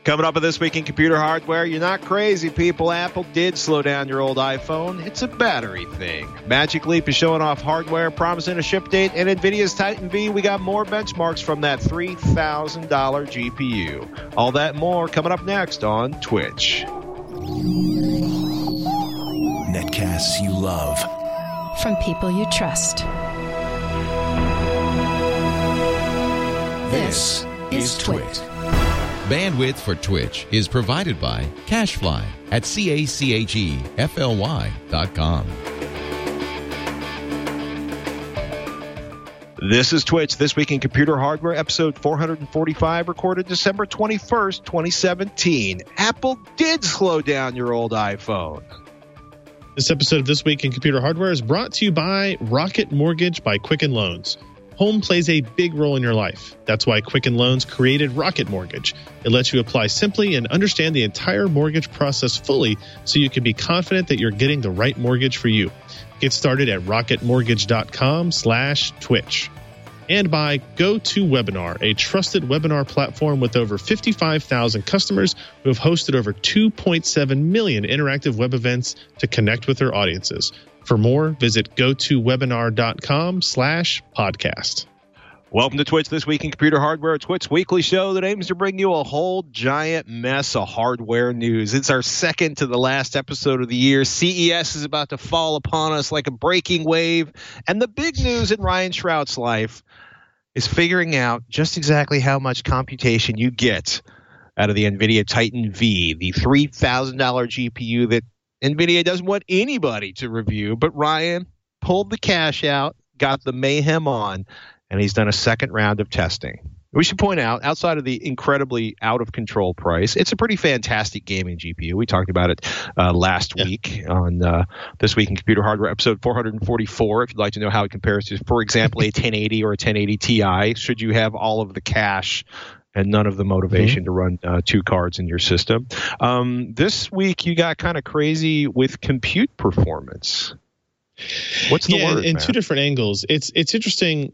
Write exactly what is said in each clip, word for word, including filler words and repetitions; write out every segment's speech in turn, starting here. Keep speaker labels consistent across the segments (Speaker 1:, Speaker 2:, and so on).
Speaker 1: Coming up on This Week in Computer Hardware, you're not crazy, people. Apple did slow down your old iPhone. It's a battery thing. Magic Leap is showing off hardware, promising a ship date, and NVIDIA's Titan V. We got more benchmarks from that three thousand dollars G P U. All that and more coming up next on Twitch.
Speaker 2: Netcasts you love.
Speaker 3: From people you trust. This, this is Twitch.
Speaker 4: Bandwidth for Twitch is provided by CacheFly at C A C H E F L Y dot com.
Speaker 1: This is Twitch, This Week in Computer Hardware, episode four forty-five, recorded December twenty-first, twenty seventeen. Apple did slow down your old iPhone.
Speaker 5: This episode of This Week in Computer Hardware is brought to you by Rocket Mortgage by Quicken Loans. Home plays a big role in your life. That's why Quicken Loans created Rocket Mortgage. It lets you apply simply and understand the entire mortgage process fully so you can be confident that you're getting the right mortgage for you. Get started at rocketmortgage.com slash twitch. And by GoToWebinar, a trusted webinar platform with over fifty-five thousand customers who have hosted over two point seven million interactive web events to connect with their audiences. For more, visit gotowebinar.com slash podcast.
Speaker 1: Welcome to Twitch, This Week in Computer Hardware, a Twitch weekly show that aims to bring you a whole giant mess of hardware news. It's our second to the last episode of the year. C E S is about to fall upon us like a breaking wave. And the big news in Ryan Shrout's life is figuring out just exactly how much computation you get out of the NVIDIA Titan V, the three thousand dollars G P U that NVIDIA doesn't want anybody to review, but Ryan pulled the cash out, got the mayhem on, and he's done a second round of testing. We should point out, outside of the incredibly out-of-control price, it's a pretty fantastic gaming G P U. We talked about it uh, last yeah. week on uh, This Week in Computer Hardware, episode four forty-four. If you'd like to know how it compares to, for example, a ten eighty or a ten eighty Ti, should you have all of the cash and none of the motivation mm-hmm. to run uh, two cards in your system. Um, this week, you got kind of crazy with compute performance. What's the
Speaker 5: yeah,
Speaker 1: word,
Speaker 5: in
Speaker 1: man?
Speaker 5: two different angles. It's it's interesting.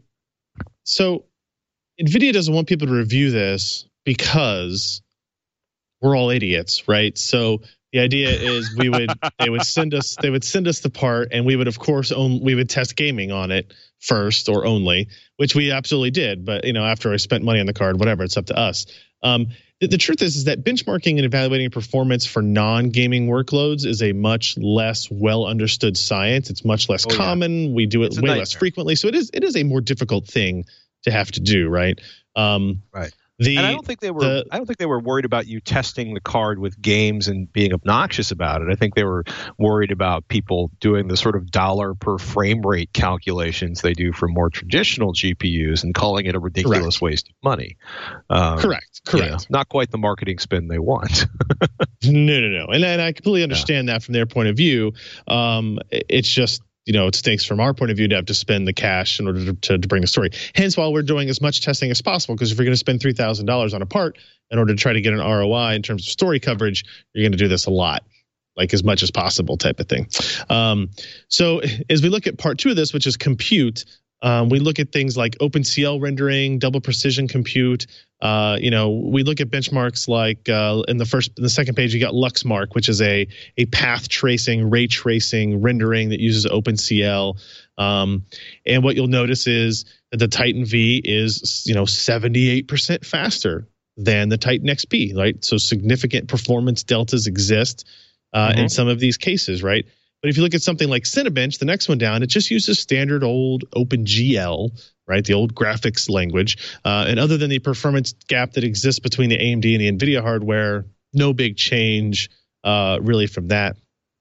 Speaker 5: So NVIDIA doesn't want people to review this because we're all idiots, right? So the idea is we would they would send us they would send us the part, and we would of course own we would test gaming on it first or only, which we absolutely did. But you know, after I spent money on the card, whatever, it's up to us. Um, the, the truth is, is that benchmarking and evaluating performance for non-gaming workloads is a much less well understood science. It's much less oh, common. Yeah. We do it way less frequently, so it is it is a more difficult thing to have to do, right? Um,
Speaker 1: right.
Speaker 5: The,
Speaker 1: and I don't think they were.
Speaker 5: The,
Speaker 1: I don't think they were worried about you testing the card with games and being obnoxious about it. I think they were worried about people doing the sort of dollar per frame rate calculations they do for more traditional G P Us and calling it a ridiculous correct. waste of money. Um,
Speaker 5: correct. Correct.
Speaker 1: You know, not quite the marketing spin they want.
Speaker 5: no, no, no. And, and I completely understand yeah. that from their point of view. Um, it's just. You know, it stinks from our point of view to have to spend the cash in order to, to, to bring the story. Hence, while we're doing as much testing as possible, because if you're going to spend three thousand dollars on a part in order to try to get an R O I in terms of story coverage, you're going to do this a lot, like as much as possible type of thing. Um, so as we look at part two of this, which is compute, um, we look at things like OpenCL rendering, double precision compute. Uh, you know, we look at benchmarks like uh, in the first, in the second page, you got Luxmark, which is a a path tracing, ray tracing rendering that uses OpenCL. Um, and what you'll notice is that the Titan V is, you know, seventy-eight percent faster than the Titan X P, right? So significant performance deltas exist uh, mm-hmm. in some of these cases, right? But if you look at something like Cinebench, the next one down, it just uses standard old OpenGL, right? The old graphics language. Uh, and other than the performance gap that exists between the A M D and the NVIDIA hardware, no big change uh, really from that.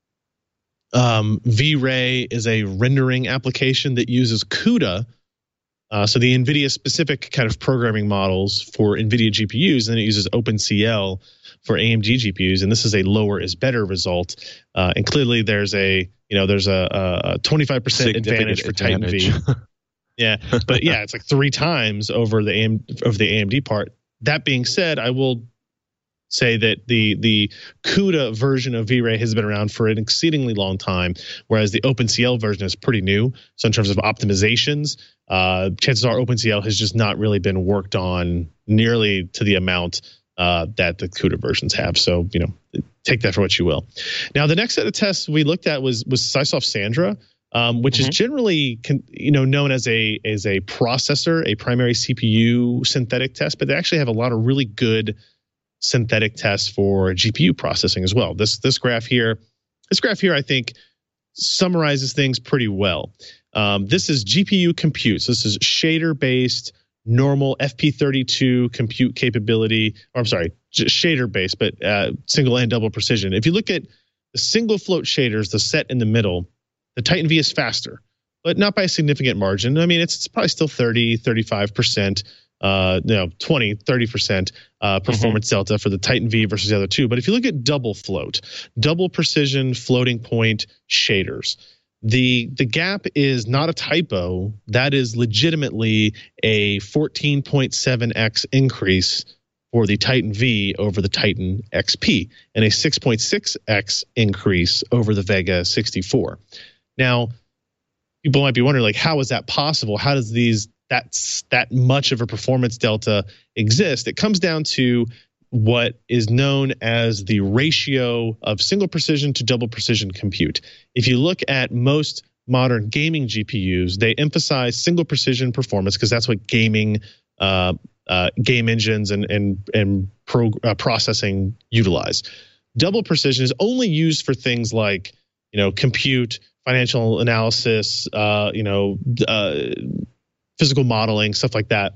Speaker 5: Um, V-Ray is a rendering application that uses CUDA. Uh, so the NVIDIA specific kind of programming models for NVIDIA G P Us, and then it uses OpenCL for A M D G P Us, and this is a lower is better result. Uh, and clearly, there's a you know there's a, a twenty-five percent advantage for advantage. Titan V. Yeah, but yeah, it's like three times over the A M, over the A M D part. That being said, I will say that the the CUDA version of V-Ray has been around for an exceedingly long time, whereas the OpenCL version is pretty new. So in terms of optimizations, uh, chances are OpenCL has just not really been worked on nearly to the amount uh, that the CUDA versions have. So, you know, take that for what you will. Now, the next set of tests we looked at was was Sysoft Sandra, um, which mm-hmm. is generally, con- you know, known as a as a processor, a primary C P U synthetic test, but they actually have a lot of really good synthetic tests for G P U processing as well. This this graph here, this graph here, I think, summarizes things pretty well. Um, this is G P U compute. So this is shader-based, normal F P thirty-two compute capability. Or I'm sorry, shader-based, but uh, single and double precision. If you look at the single float shaders, the set in the middle, the Titan V is faster, but not by a significant margin. I mean, it's, it's probably still thirty, thirty-five percent. Uh, you know, twenty, thirty percent uh, performance mm-hmm. delta for the Titan V versus the other two. But if you look at double float, double precision floating point shaders, the the gap is not a typo. That is legitimately a fourteen point seven x increase for the Titan V over the Titan X P and a six point six x increase over the Vega sixty-four. Now, people might be wondering, like, how is that possible? How does these that's that much of a performance delta exist? It comes down to what is known as the ratio of single precision to double precision compute. If you look at most modern gaming G P Us, they emphasize single precision performance because that's what gaming uh, uh, game engines and and and pro, uh, processing utilize. Double precision is only used for things like, you know, compute, financial analysis, uh, you know, uh, physical modeling, stuff like that.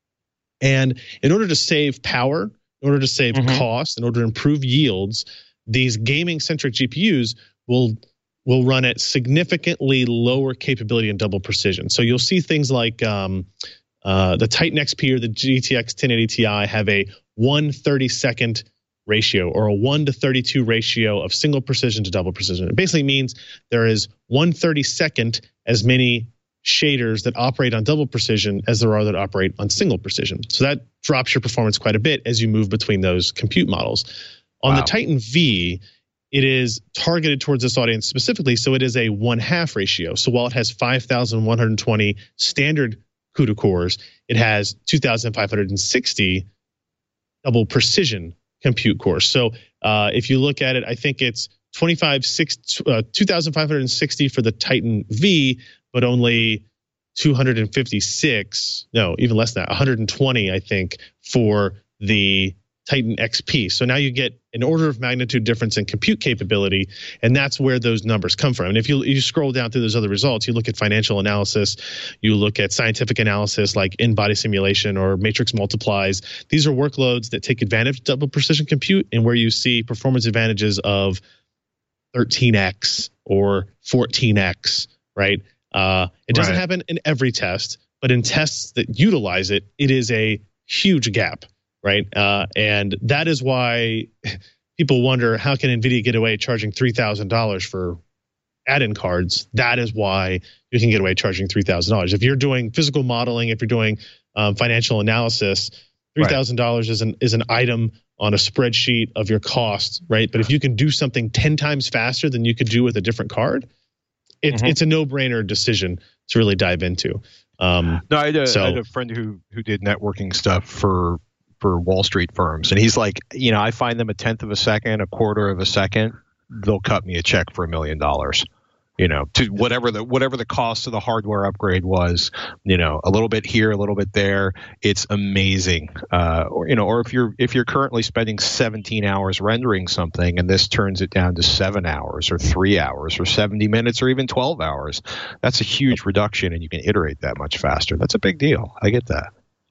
Speaker 5: And in order to save power, in order to save mm-hmm. cost, in order to improve yields, these gaming-centric G P Us will will run at significantly lower capability and double precision. So you'll see things like um, uh, the Titan X P or the G T X ten eighty Ti have a one thirty-second ratio or a one to thirty-two ratio of single precision to double precision. It basically means there is one thirty-second as many shaders that operate on double precision as there are that operate on single precision. So that drops your performance quite a bit as you move between those compute models. On wow. the Titan V, it is targeted towards this audience specifically, so it is a one-half ratio. So while it has five thousand one hundred twenty standard CUDA cores, it has two thousand five hundred sixty double precision compute cores. So uh, if you look at it, I think it's twenty-five, six, uh, two thousand five hundred sixty for the Titan V, but only two hundred fifty-six, no, even less than that, one hundred twenty, I think, for the Titan X P. So now you get an order of magnitude difference in compute capability, and that's where those numbers come from. And if you, you scroll down through those other results, you look at financial analysis, you look at scientific analysis like in-body simulation or matrix multiplies. These are workloads that take advantage of double precision compute and where you see performance advantages of thirteen x or fourteen x, right? Uh, it doesn't right. happen in every test, but in tests that utilize it, it is a huge gap, right? Uh, and that is why people wonder, how can NVIDIA get away charging three thousand dollars for add-in cards? That is why you can get away charging three thousand dollars. If you're doing physical modeling, if you're doing um, financial analysis, three thousand dollars right. is an is an item on a spreadsheet of your cost, right? But if you can do something ten times faster than you could do with a different card, It's mm-hmm. it's a no-brainer decision to really dive into. Um,
Speaker 1: no, I had, a,
Speaker 5: so,
Speaker 1: I had a friend who who did networking stuff for for Wall Street firms, and he's like, you know, I find them a tenth of a second, a quarter of a second, they'll cut me a check for a million dollars. You know, to whatever the whatever the cost of the hardware upgrade was, you know, a little bit here, a little bit there. It's amazing. Uh, or you know, or if you're if you're currently spending seventeen hours rendering something, and this turns it down to seven hours or three hours or seventy minutes or even twelve hours, that's a huge reduction, and you can iterate that much faster. That's a big deal. I get that.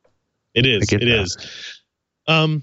Speaker 5: It is. It that. is. Um.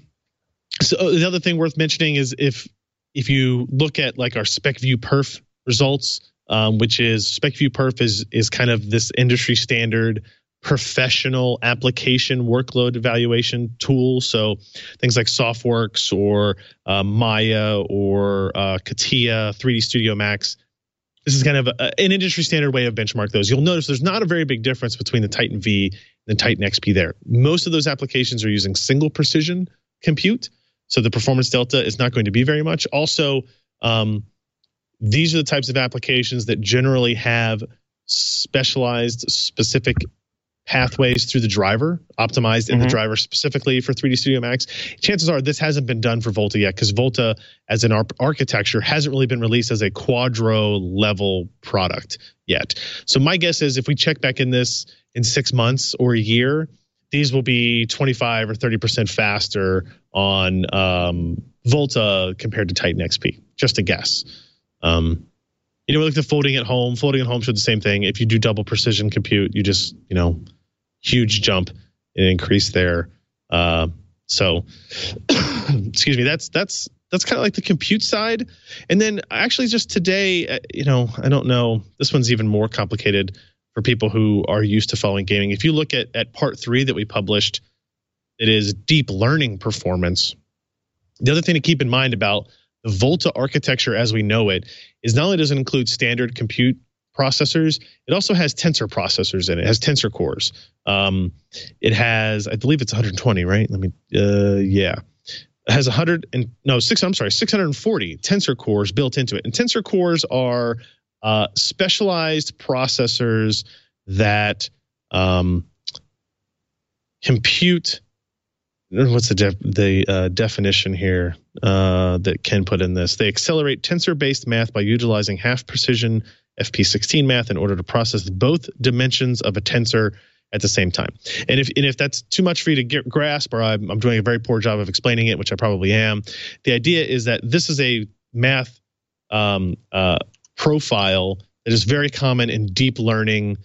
Speaker 5: So the other thing worth mentioning is if if you look at like our SpecView Perf results. Um, which is SpecView Perf is is kind of this industry standard professional application workload evaluation tool. So things like SoftWorks or uh, Maya or uh, CATIA, three D Studio Max. This is kind of a, an industry standard way of benchmark those. You'll notice there's not a very big difference between the Titan V and the Titan X P there. Most of those applications are using single precision compute, so the performance delta is not going to be very much. Also, um, these are the types of applications that generally have specialized, specific pathways through the driver, optimized in mm-hmm. the driver specifically for three D Studio Max. Chances are this hasn't been done for Volta yet, because Volta as an ar- architecture hasn't really been released as a Quadro level product yet. So my guess is if we check back in this in six months or a year, these will be twenty-five or thirty percent faster on um, Volta compared to Titan X P. Just a guess. Um, you know, like the folding at home, floating at home showed the same thing. If you do double precision compute, you just, you know, huge jump and increase there. Uh, so, excuse me, that's that's that's kind of like the compute side. And then actually just today, uh, you know, I don't know, this one's even more complicated for people who are used to following gaming. If you look at, at part three that we published, it is deep learning performance. The other thing to keep in mind about the Volta architecture as we know it is not only does it include standard compute processors, it also has tensor processors in it. It has tensor cores. Um, it has, I believe it's one hundred twenty, right? Let me, uh, yeah. It has one hundred and no, six, I'm sorry, six hundred forty tensor cores built into it. And tensor cores are uh, specialized processors that um, compute. What's the def- the uh, definition here uh, that Ken put in this? They accelerate tensor-based math by utilizing half-precision F P sixteen math in order to process both dimensions of a tensor at the same time. And if and if that's too much for you to get, grasp, or I'm, I'm doing a very poor job of explaining it, which I probably am, the idea is that this is a math um, uh, profile that is very common in deep learning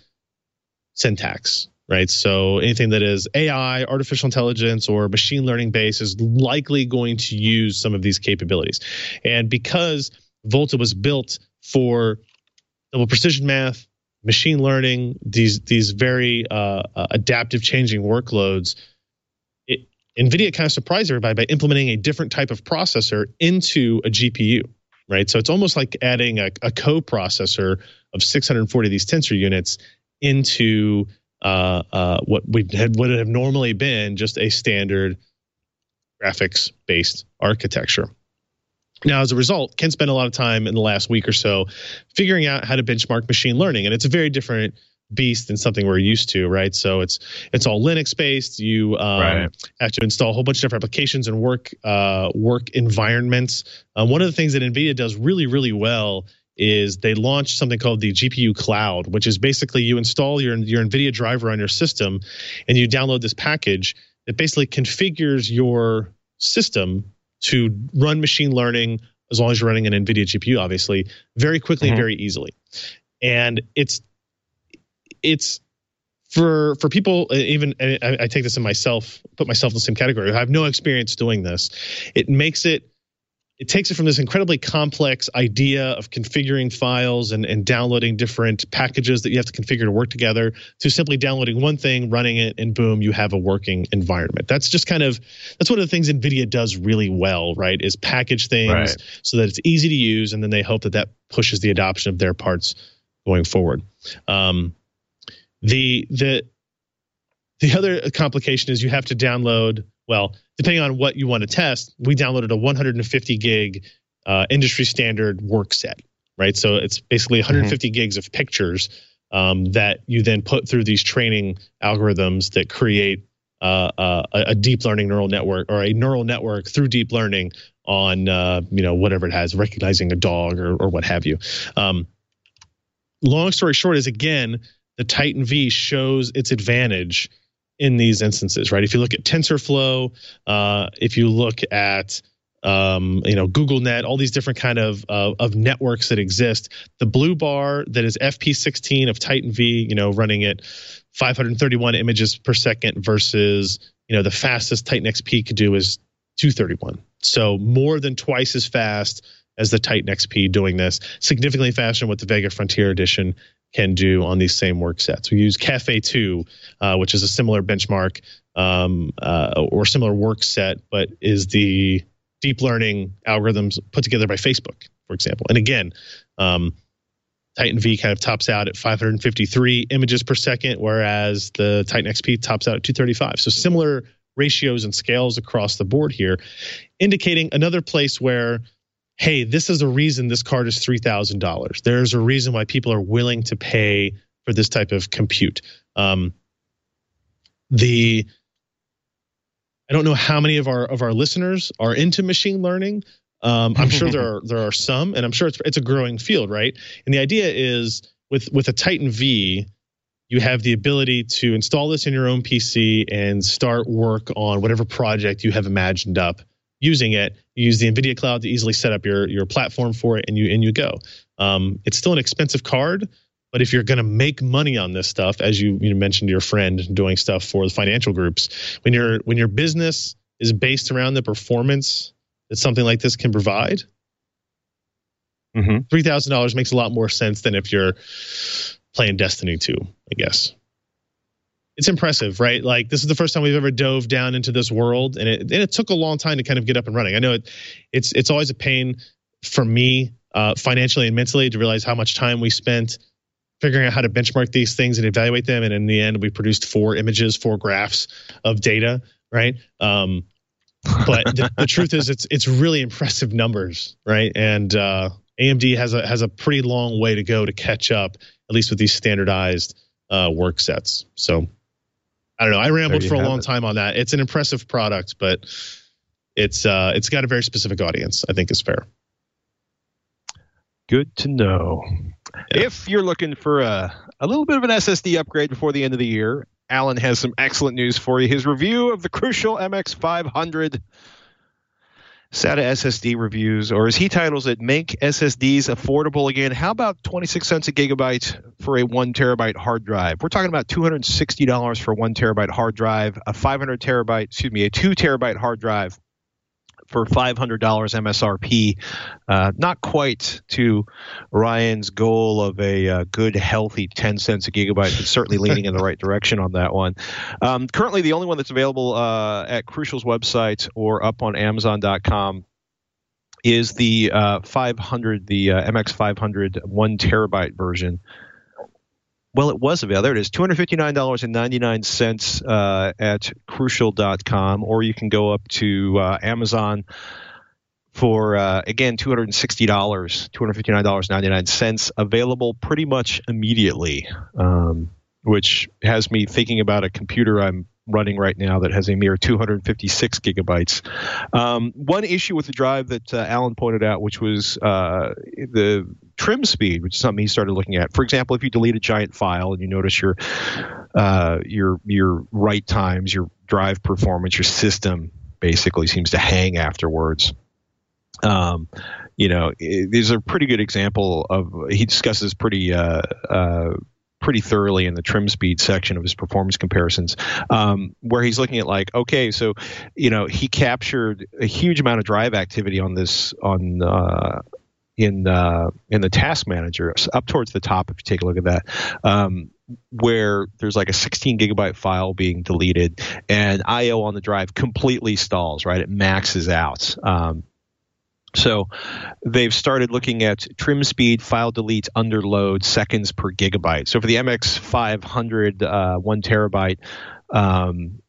Speaker 5: syntax. Right. So anything that is A I, artificial intelligence, or machine learning based is likely going to use some of these capabilities. And because Volta was built for double precision math, machine learning, these these very uh, uh, adaptive changing workloads, it, NVIDIA kind of surprised everybody by implementing a different type of processor into a G P U. Right. So it's almost like adding a, a co-processor of six hundred forty of these tensor units into Uh, uh, what we had would have normally been just a standard graphics-based architecture. Now, as a result, Ken spent a lot of time in the last week or so figuring out how to benchmark machine learning, and it's a very different beast than something we're used to, right? So it's it's all Linux-based. You um, right. have to install a whole bunch of different applications and work uh, work environments. Uh, one of the things that NVIDIA does really, really well is they launched something called the G P U Cloud, which is basically you install your, your NVIDIA driver on your system and you download this package that basically configures your system to run machine learning, as long as you're running an NVIDIA G P U, obviously, very quickly mm-hmm. and very easily. And it's it's for for people, even I, I take this in myself, put myself in the same category. I have no experience doing this. It makes it It takes it from this incredibly complex idea of configuring files and, and downloading different packages that you have to configure to work together to simply downloading one thing, running it, and boom, you have a working environment. That's just kind of, that's one of the things NVIDIA does really well, right, is package things right. so that it's easy to use, and then they hope that that pushes the adoption of their parts going forward. Um, the the the other complication is you have to download, well, depending on what you want to test, we downloaded a one hundred fifty gig uh, industry standard work set, right? So it's basically one hundred fifty mm-hmm. gigs of pictures um, that you then put through these training algorithms that create uh, uh, a deep learning neural network, or a neural network through deep learning on, uh, you know, whatever it has, recognizing a dog or, or what have you. Um, long story short is, again, the Titan V shows its advantage in these instances, right? If you look at TensorFlow, uh, if you look at um, you know, GoogleNet, all these different kind of uh, of networks that exist, the blue bar that is F P sixteen of Titan V, you know, running at five hundred thirty-one images per second versus, you know, the fastest Titan X P could do is two thirty-one. So more than twice as fast as the Titan X P doing this, significantly faster than what the Vega Frontier Edition can do on these same work sets. We use Caffe two, uh, which is a similar benchmark um, uh, or similar work set, but is the deep learning algorithms put together by Facebook, for example. And again, um, Titan V kind of tops out at five hundred fifty-three images per second, whereas the Titan X P tops out at two thirty-five. So similar ratios and scales across the board here, indicating another place where, hey, this is a reason this card is three thousand dollars. There's a reason why people are willing to pay for this type of compute. Um, the I don't know how many of our of our listeners are into machine learning. Um, I'm sure there are there are some, and I'm sure it's it's a growing field, right? And the idea is with with a Titan V, you have the ability to install this in your own P C and start work on whatever project you have imagined up using it. You use the NVIDIA cloud to easily set up your your platform for it, and you and you go. Um, it's still an expensive card, but if you're going to make money on this stuff, as you you mentioned to your friend doing stuff for the financial groups, when your when your business is based around the performance that something like this can provide,
Speaker 1: mm-hmm.
Speaker 5: three thousand dollars makes a lot more sense than if you're playing Destiny two, I guess. It's impressive, right? Like, this is the first time we've ever dove down into this world, and it and it took a long time to kind of get up and running. I know it, it's it's always a pain for me uh, financially and mentally to realize how much time we spent figuring out how to benchmark these things and evaluate them. And in the end, we produced four images, four graphs of data, right? Um, but the, the truth is, it's it's really impressive numbers, right? And uh, A M D has a has a pretty long way to go to catch up, at least with these standardized uh, work sets. So I don't know. I rambled for a long it. time on that. It's an impressive product, but it's uh, it's got a very specific audience, I think is fair.
Speaker 1: Good to know. Yeah. If you're looking for a, a little bit of an S S D upgrade before the end of the year, Alan has some excellent news for you. His review of the Crucial M X five hundred SATA S S D reviews, or as he titles it, make S S Ds affordable again. How about twenty-six cents a gigabyte for a one terabyte hard drive? We're talking about two hundred sixty dollars for a one terabyte hard drive, a five hundred terabyte, excuse me, a two terabyte hard drive for five hundred dollars M S R P. Uh, not quite to Ryan's goal of a uh, good, healthy ten cents a gigabyte, but certainly leaning in the right direction on that one. Um, currently, the only one that's available uh, at Crucial's website or up on Amazon dot com is the uh, five hundred, the uh, M X five hundred one terabyte version. Well, it was available. There it is, two hundred fifty-nine dollars and ninety-nine cents uh, at Crucial dot com, or you can go up to uh, Amazon for, uh, again, two hundred sixty dollars, two hundred fifty-nine dollars and ninety-nine cents, available pretty much immediately, um, which has me thinking about a computer I'm running right now that has a mere two hundred fifty-six gigabytes. Um, one issue with the drive that uh, Alan pointed out, which was uh, the trim speed, which is something he started looking at. For example, if you delete a giant file and you notice your uh, your your write times, your drive performance, your system basically seems to hang afterwards. Um, you know, it, there's a pretty good example of, he discusses pretty uh, uh, pretty thoroughly in the trim speed section of his performance comparisons, um, where he's looking at like, okay, so, you know, he captured a huge amount of drive activity on this, on, uh, in, uh, in the task manager up towards the top. If you take a look at that, um, where there's like a sixteen gigabyte file being deleted and I O on the drive completely stalls, right? It maxes out. Um, So they've started looking at trim speed, file delete, under load, seconds per gigabyte. So for the M X five hundred, uh, one terabyte, um,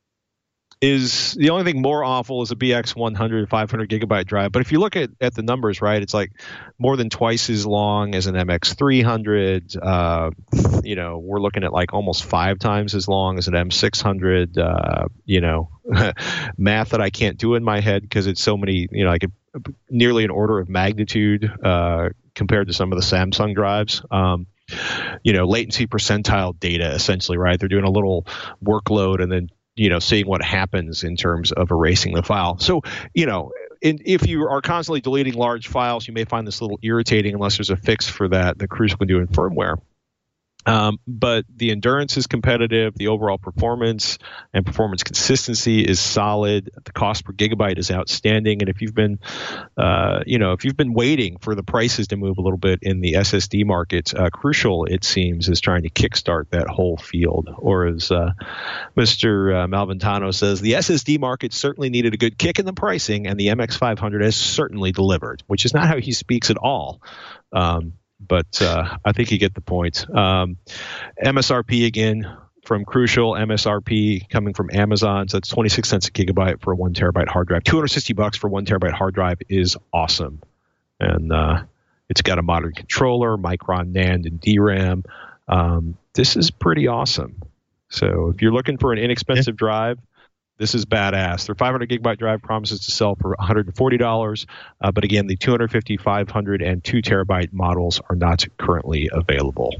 Speaker 1: is the only thing more awful is a B X one hundred, five hundred gigabyte drive. But if you look at, at the numbers, right, it's like more than twice as long as an M X three hundred. Uh, you know, we're looking at like almost five times as long as an M six hundred. Uh, you know, math that I can't do in my head because it's so many, you know, like a, nearly an order of magnitude uh, compared to some of the Samsung drives. Um, you know, latency percentile data, essentially, right? They're doing a little workload and then, you know, seeing what happens in terms of erasing the file. So, you know, in, if you are constantly deleting large files, you may find this a little irritating unless there's a fix for that that Crucial can do in firmware. Um, but the endurance is competitive. The overall performance and performance consistency is solid. The cost per gigabyte is outstanding. And if you've been, uh, you know, if you've been waiting for the prices to move a little bit in the S S D market, uh, Crucial, it seems, is trying to kickstart that whole field. Or as uh, Mister Uh, Malventano says, the S S D market certainly needed a good kick in the pricing, and the M X five hundred has certainly delivered, which is not how he speaks at all. Um, But uh, I think you get the point. Um, M S R P again from Crucial, M S R P coming from Amazon. So that's twenty-six cents a gigabyte for a one terabyte hard drive. two hundred sixty bucks for one terabyte hard drive is awesome. And uh, it's got a modern controller, Micron NAND and D RAM. Um, this is pretty awesome. So if you're looking for an inexpensive yeah. drive, this is badass. Their five hundred gigabyte drive promises to sell for one hundred forty dollars. Uh, but again, the two fifty, five hundred, and two terabyte models are not currently available.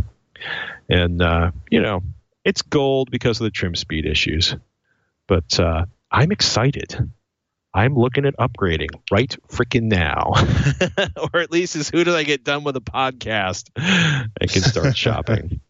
Speaker 1: And, uh, you know, it's gold because of the trim speed issues. But uh, I'm excited. I'm looking at upgrading right freaking now. Or at least as soon as I get done with the podcast, I can start shopping.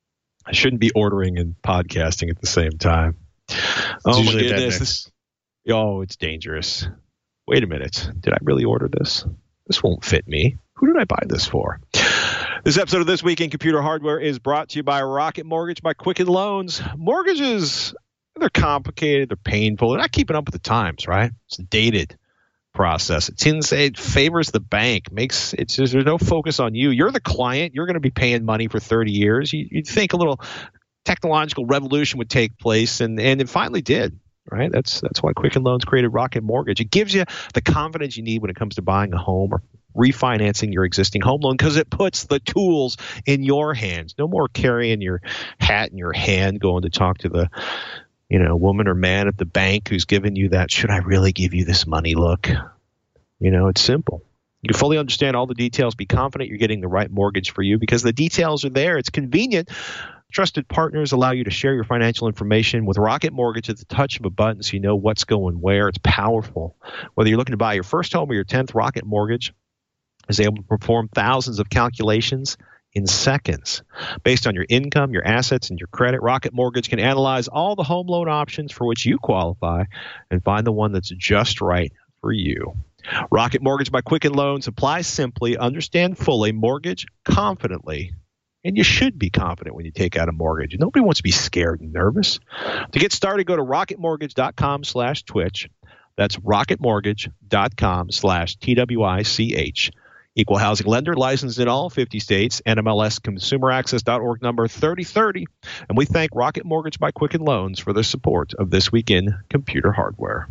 Speaker 1: I shouldn't be ordering and podcasting at the same time. Oh, my goodness. This, oh, it's dangerous. Wait a minute. Did I really order this? This won't fit me. Who did I buy this for? This episode of This Week in Computer Hardware is brought to you by Rocket Mortgage by Quicken Loans. Mortgages, they're complicated. They're painful. They're not keeping up with the times, right? It's a dated process. It seems it favors the bank. Makes it's just, there's no focus on you. You're the client. You're going to be paying money for thirty years. You, you'd think a little technological revolution would take place, and and it finally did. Right? That's that's why Quicken Loans created Rocket Mortgage. It gives you the confidence you need when it comes to buying a home or refinancing your existing home loan, because it puts the tools in your hands. No more carrying your hat in your hand, going to talk to the you know, woman or man at the bank who's giving you that, should I really give you this money look? You know, it's simple. You fully understand all the details. Be confident you're getting the right mortgage for you because the details are there. It's convenient. Trusted partners allow you to share your financial information with Rocket Mortgage at the touch of a button so you know what's going where. It's powerful. Whether you're looking to buy your first home or your tenth, Rocket Mortgage is able to perform thousands of calculations in seconds. Based on your income, your assets, and your credit, Rocket Mortgage can analyze all the home loan options for which you qualify and find the one that's just right for you. Rocket Mortgage by Quicken Loans applies simply, understand fully, mortgage confidently, and you should be confident when you take out a mortgage. Nobody wants to be scared and nervous. To get started, go to rocketmortgage.com slash Twitch. That's rocketmortgage.com slash T W I C H. Equal housing lender, licensed in all fifty states, N M L S consumer access dot org number thirty thirty. And we thank Rocket Mortgage by Quicken Loans for their support of This Week in Computer Hardware.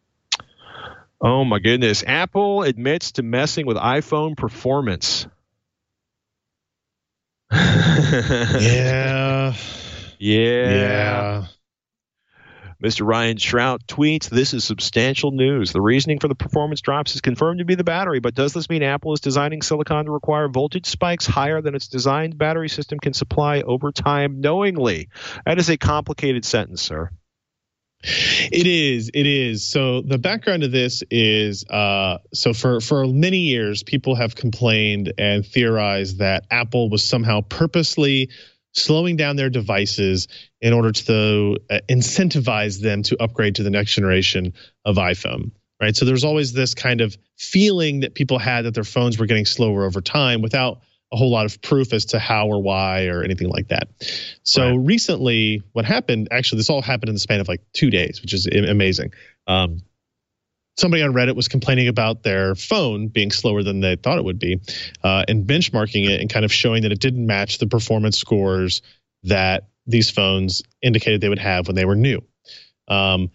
Speaker 1: Oh, my goodness. Apple admits to messing with iPhone performance.
Speaker 5: yeah.
Speaker 1: Yeah.
Speaker 5: Yeah.
Speaker 1: Mister Ryan Shrout tweets, this is substantial news. The reasoning for the performance drops is confirmed to be the battery, but does this mean Apple is designing silicon to require voltage spikes higher than its designed battery system can supply over time knowingly? That is a complicated sentence, sir.
Speaker 5: It is. It is. So the background of this is, uh, so for, for many years, people have complained and theorized that Apple was somehow purposely slowing down their devices in order to uh, incentivize them to upgrade to the next generation of iPhone, right? So there's always this kind of feeling that people had that their phones were getting slower over time without a whole lot of proof as to how or why or anything like that. So right. Recently, what happened, actually, this all happened in the span of like two days, which is amazing. Um, Somebody on Reddit was complaining about their phone being slower than they thought it would be, uh, and benchmarking it and kind of showing that it didn't match the performance scores that these phones indicated they would have when they were new. Um,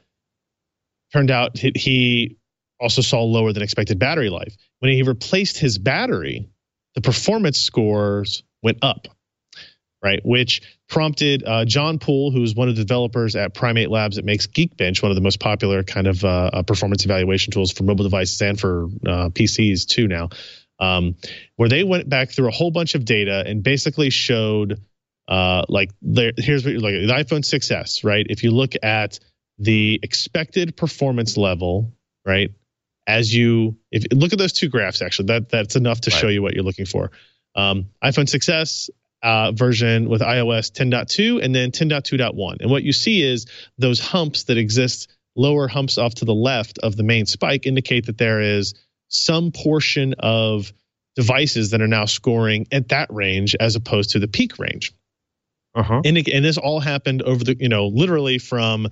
Speaker 5: turned out he also saw lower than expected battery life. When he replaced his battery, the performance scores went up, right? Which prompted uh, John Poole, who's one of the developers at Primate Labs that makes Geekbench, one of the most popular kind of uh, uh, performance evaluation tools for mobile devices and for uh, P Cs too now, um, where they went back through a whole bunch of data and basically showed uh, like there, here's what like the iPhone six S, right? If you look at the expected performance level, right? As you if look at those two graphs, actually, that that's enough to right. show you what you're looking for. Um, iPhone six S. Uh, version with iOS ten point two and then ten point two point one. And what you see is those humps that exist, lower humps off to the left of the main spike, indicate that there is some portion of devices that are now scoring at that range as opposed to the peak range. Uh-huh. And, and this all happened over the, you know, literally from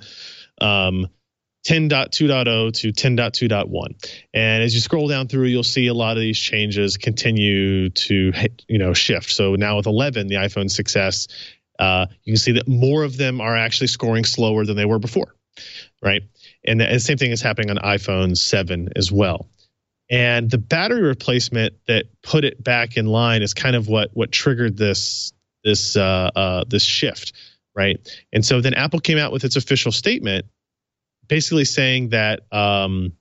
Speaker 5: um, ten point two point oh to ten point two point one. And as you scroll down through, you'll see a lot of these changes continue to, you know, shift. So now with eleven, the iPhone six S, uh, you can see that more of them are actually scoring slower than they were before, right? And the, and the same thing is happening on iPhone seven as well. And the battery replacement that put it back in line is kind of what what triggered this this uh, uh, this shift, right? And so then Apple came out with its official statement, basically saying that um,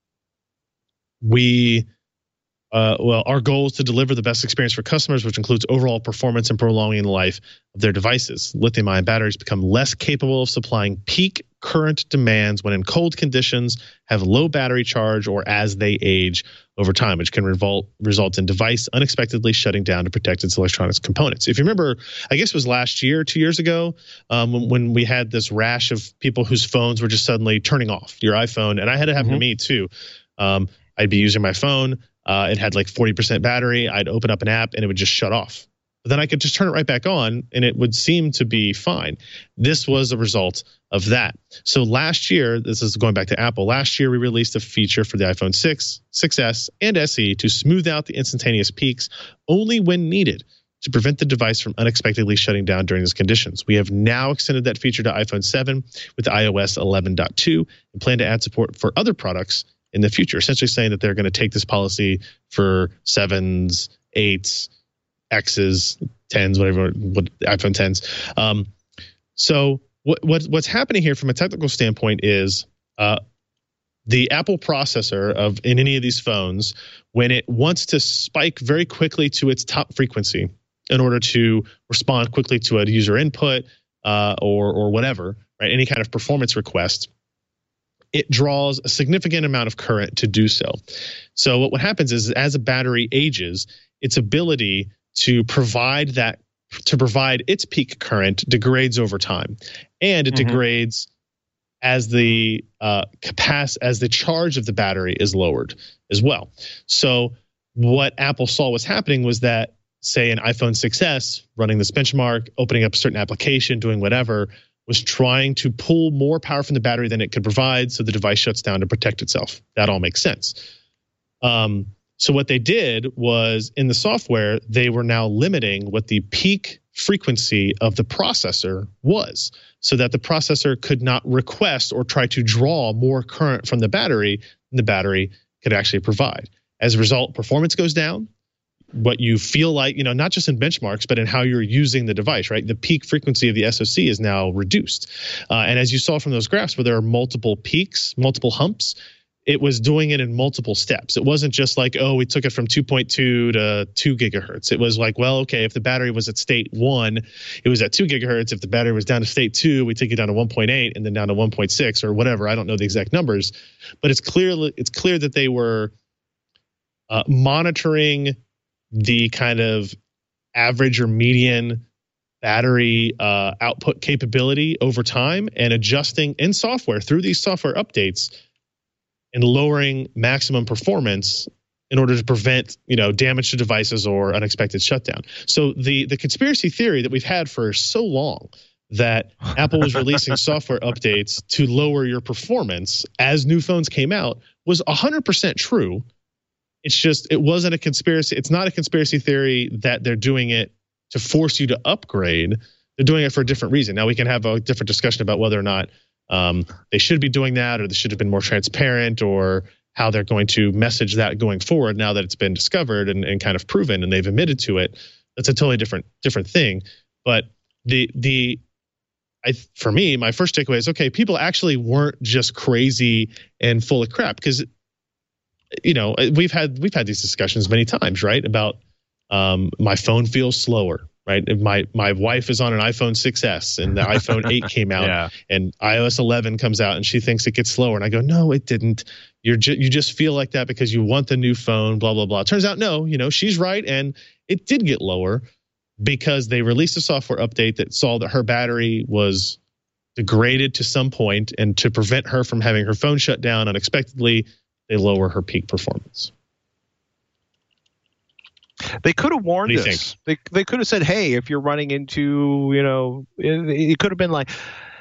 Speaker 5: we, uh, well, our goal is to deliver the best experience for customers, which includes overall performance and prolonging the life of their devices. Lithium-ion batteries become less capable of supplying peak current demands when in cold conditions, have low battery charge, or as they age over time, which can result result in device unexpectedly shutting down to protect its electronics components. If you remember, I guess it was last year, two years ago, um, when, when we had this rash of people whose phones were just suddenly turning off, your iPhone, and I had it happen mm-hmm. to me too. Um, I'd be using my phone, uh, it had like forty percent battery, I'd open up an app and it would just shut off. But then I could just turn it right back on and it would seem to be fine. This was a result of that. So last year, this is going back to Apple, last year we released a feature for the iPhone six, six S, and S E to smooth out the instantaneous peaks only when needed to prevent the device from unexpectedly shutting down during these conditions. We have now extended that feature to iPhone seven with i O S eleven point two and plan to add support for other products in the future, essentially saying that they're going to take this policy for sevens, eights, X's, tens, whatever, what iPhone tens. Um, so what, what what's happening here from a technical standpoint is uh, the Apple processor of in any of these phones, when it wants to spike very quickly to its top frequency in order to respond quickly to a user input uh, or or whatever, right? Any kind of performance request, it draws a significant amount of current to do so. So what, what happens is, as a battery ages, its ability to provide that to provide its peak current degrades over time, and it mm-hmm. degrades as the uh, capac- as the charge of the battery is lowered as well. So what Apple saw was happening was that, say, an iPhone six S running this benchmark, opening up a certain application, doing whatever, was trying to pull more power from the battery than it could provide, so the device shuts down to protect itself. That all makes sense. Um, So what they did was, in the software, they were now limiting what the peak frequency of the processor was, so that the processor could not request or try to draw more current from the battery than the battery could actually provide. As a result, performance goes down. What you feel like, you know, not just in benchmarks, but in how you're using the device, right? The peak frequency of the S O C is now reduced. Uh, and as you saw from those graphs where there are multiple peaks, multiple humps, it was doing it in multiple steps. It wasn't just like, oh, we took it from two point two to two gigahertz. It was like, well, okay, if the battery was at state one, it was at two gigahertz. If the battery was down to state two, we take it down to one point eight and then down to one point six or whatever. I don't know the exact numbers, but it's clear, it's clear that they were uh, monitoring the kind of average or median battery uh, output capability over time and adjusting in software through these software updates and lowering maximum performance in order to prevent, you know, damage to devices or unexpected shutdown. So the the conspiracy theory that we've had for so long that Apple was releasing software updates to lower your performance as new phones came out was one hundred percent true. It's just, it wasn't a conspiracy. It's not a conspiracy theory that they're doing it to force you to upgrade. They're doing it for a different reason. Now we can have a different discussion about whether or not Um, they should be doing that, or they should have been more transparent, or how they're going to message that going forward now that it's been discovered and, and kind of proven and they've admitted to it. That's a totally different different thing. But the the I for me, my first takeaway is, okay, people actually weren't just crazy and full of crap, because you know we've had we've had these discussions many times, right? About um, my phone feels slower. Right. My my wife is on an iPhone six S and the iPhone eight came out yeah. and i O S eleven comes out and she thinks it gets slower. And I go, no, it didn't. You're ju- you just feel like that because you want the new phone, blah, blah, blah. It turns out, no, you know, she's right. And it did get lower because they released a software update that saw that her battery was degraded to some point, and to prevent her from having her phone shut down unexpectedly, they lower her peak performance.
Speaker 1: They could have warned us.
Speaker 5: Think?
Speaker 1: They they could have said, "Hey, if you're running into, you know," it, it could have been like,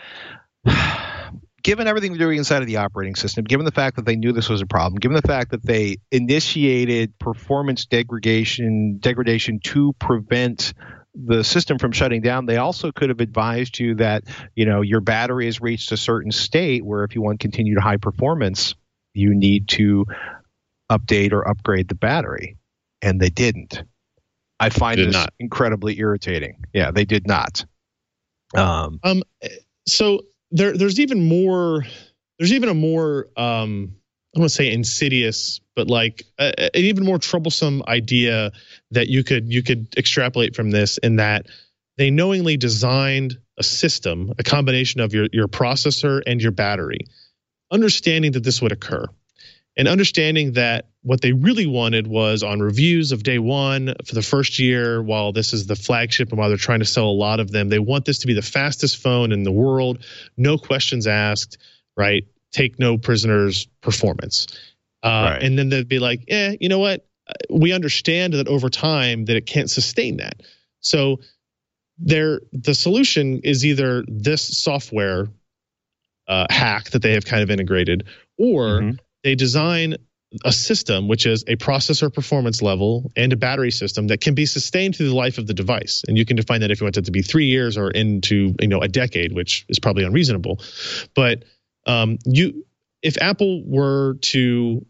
Speaker 1: given everything they're doing inside of the operating system, given the fact that they knew this was a problem, given the fact that they initiated performance degradation degradation to prevent the system from shutting down, they also could have advised you that, you know, your battery has reached a certain state where if you want continued high performance, you need to update or upgrade the battery. And they didn't. I find
Speaker 5: did
Speaker 1: this
Speaker 5: not.
Speaker 1: incredibly irritating. Yeah, they did not. Um,
Speaker 5: um, so there, there's even more. There's even a more, um, I don't want to say insidious, but like uh, an even more troublesome idea that you could you could extrapolate from this, in that they knowingly designed a system, a combination of your your processor and your battery, understanding that this would occur, and understanding that what they really wanted was, on reviews of day one for the first year, while this is the flagship and while they're trying to sell a lot of them, they want this to be the fastest phone in the world, no questions asked, right? Take no prisoners performance. Uh, right. And then they'd be like, eh, you know what? We understand that over time that it can't sustain that. So there, the solution is either this software uh, hack that they have kind of integrated, or mm-hmm. they design a system which is a processor performance level and a battery system that can be sustained through the life of the device. And you can define that if you want it to be three years or into, you know, a decade, which is probably unreasonable. But um, you, if Apple were to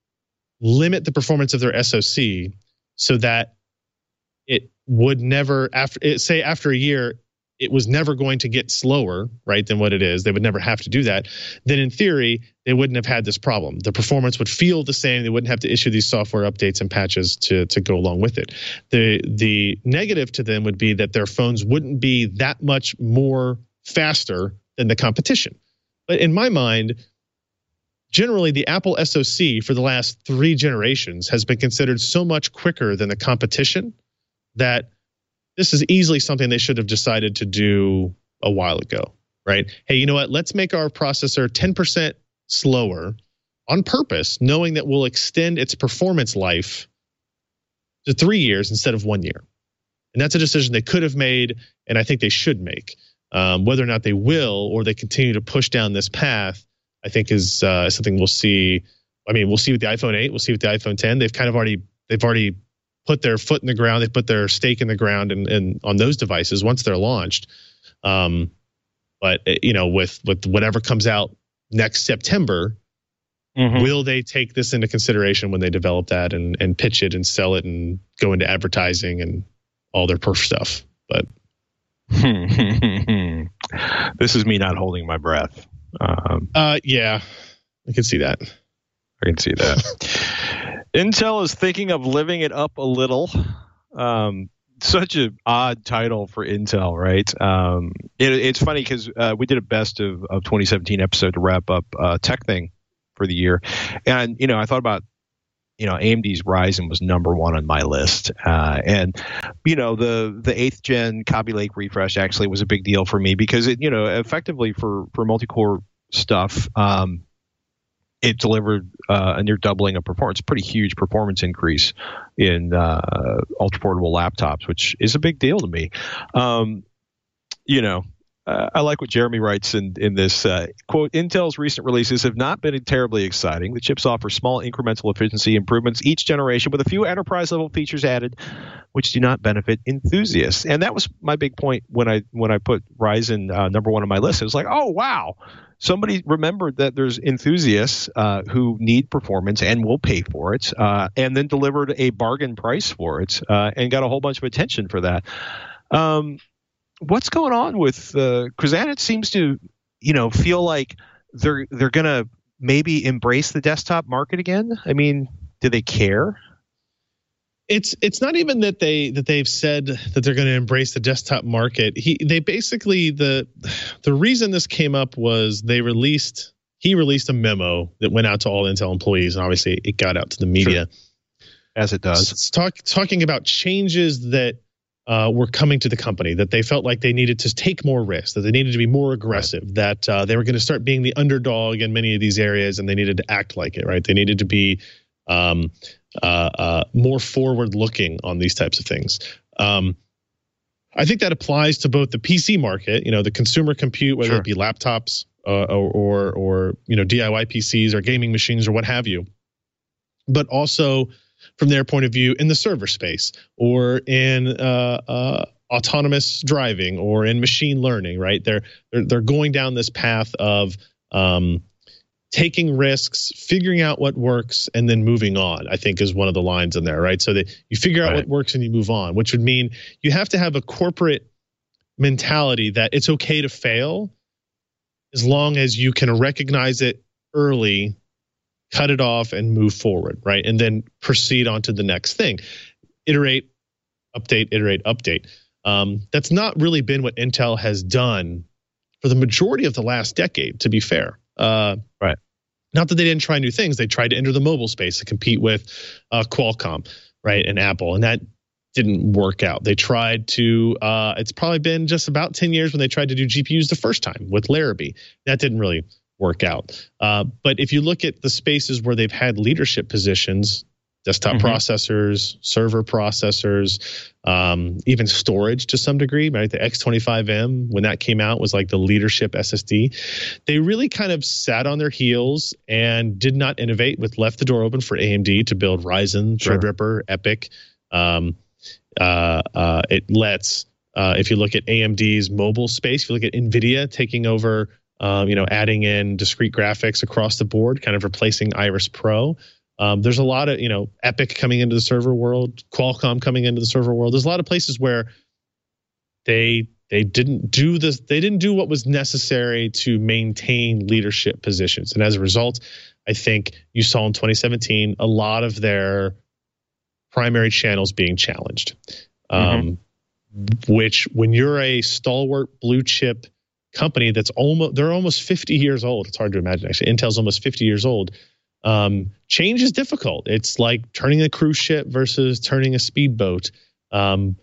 Speaker 5: limit the performance of their S O C so that it would never, after it, say after a year, it was never going to get slower, right, than what it is, they would never have to do that, then in theory, they wouldn't have had this problem. The performance would feel the same. They wouldn't have to issue these software updates and patches to, to go along with it. The, the negative to them would be that their phones wouldn't be that much more faster than the competition. But in my mind, generally, the Apple S O C for the last three generations has been considered so much quicker than the competition that this is easily something they should have decided to do a while ago, right? Hey, you know what? Let's make our processor ten percent slower on purpose, knowing that we'll extend its performance life to three years instead of one year. And that's a decision they could have made, and I think they should make. Um, whether or not they will, or they continue to push down this path, I think is uh, something we'll see. I mean, we'll see with the iPhone eight. We'll see with the iPhone ten. They've kind of already they've already put their foot in the ground. They put their stake in the ground, and, and on those devices once they're launched. Um, but you know, with with whatever comes out next September, mm-hmm. will they take this into consideration when they develop that and and pitch it and sell it and go into advertising and all their perf stuff? But
Speaker 1: this is me not holding my breath. Um,
Speaker 5: uh, yeah, I can see that.
Speaker 1: I can see that. Intel is thinking of living it up a little. Um, such an odd title for Intel, right? Um, it, it's funny because uh, we did a best of, of twenty seventeen episode to wrap up uh, Tech Thing for the year. And, you know, I thought about, you know, A M D's Ryzen was number one on my list. Uh, and, you know, the the eighth gen Kaby Lake refresh actually was a big deal for me because it, you know, effectively for, for multi-core stuff, um, it delivered uh, a near doubling of performance, pretty huge performance increase in uh, ultra portable laptops, which is a big deal to me. Um, you know, uh, I like what Jeremy writes in, in this uh, quote, Intel's recent releases have not been terribly exciting. The chips offer small incremental efficiency improvements each generation with a few enterprise level features added, which do not benefit enthusiasts. And that was my big point when I when I put Ryzen uh, number one on my list. It was like, oh, wow. Somebody remembered that there's enthusiasts uh, who need performance and will pay for it, uh, and then delivered a bargain price for it, uh, and got a whole bunch of attention for that. Um, what's going on with uh, Khazanit seems to, you know, feel like they're they're gonna maybe embrace the desktop market again. I mean, do they care?
Speaker 5: It's it's not even that they that they've said that they're going to embrace the desktop market. He they basically the the reason this came up was they released he released a memo that went out to all Intel employees, and obviously it got out to the media,
Speaker 1: sure. As it does.
Speaker 5: It's talk, talking about changes that uh, were coming to the company, that they felt like they needed to take more risks, that they needed to be more aggressive, right. that uh, they were going to start being the underdog in many of these areas, and they needed to act like it. Right? They needed to be. Um, Uh, uh, more forward-looking on these types of things. Um, I think that applies to both the P C market, you know, the consumer compute, whether sure. it be laptops uh, or, or, or you know, D I Y P Cs or gaming machines or what have you, but also from their point of view in the server space or in uh, uh, autonomous driving or in machine learning. Right? They're they're, they're going down this path of um, taking risks, figuring out what works, and then moving on, I think is one of the lines in there, right? So that you figure out right. what works and you move on, which would mean you have to have a corporate mentality that it's okay to fail as long as you can recognize it early, cut it off, and move forward, right? And then proceed on to the next thing. Iterate, update, iterate, update. Um, that's not really been what Intel has done for the majority of the last decade, to be fair. Uh,
Speaker 1: right.
Speaker 5: Not that they didn't try new things. They tried to enter the mobile space to compete with uh, Qualcomm, right, and Apple, and that didn't work out. They tried to, uh, it's probably been just about ten years when they tried to do G P Us the first time with Larrabee. That didn't really work out. Uh, but if you look at the spaces where they've had leadership positions, desktop mm-hmm. processors, server processors, um, even storage to some degree, right? The X twenty-five M, when that came out, was like the leadership S S D. They really kind of sat on their heels and did not innovate, with left the door open for A M D to build Ryzen,
Speaker 1: sure.
Speaker 5: Threadripper, EPYC. Um, uh, uh, it lets, uh, if you look at A M D's mobile space, if you look at NVIDIA taking over, um, you know, adding in discrete graphics across the board, kind of replacing Iris Pro. Um, there's a lot of, you know, EPYC coming into the server world, Qualcomm coming into the server world. There's a lot of places where they they didn't do this, they didn't do what was necessary to maintain leadership positions. And as a result, I think you saw in twenty seventeen a lot of their primary channels being challenged. Um, mm-hmm. Which, when you're a stalwart blue chip company that's almost, they're almost fifty years old. It's hard to imagine, actually. Intel's almost fifty years old. Um, change is difficult. It's like turning a cruise ship versus turning a speedboat. Um,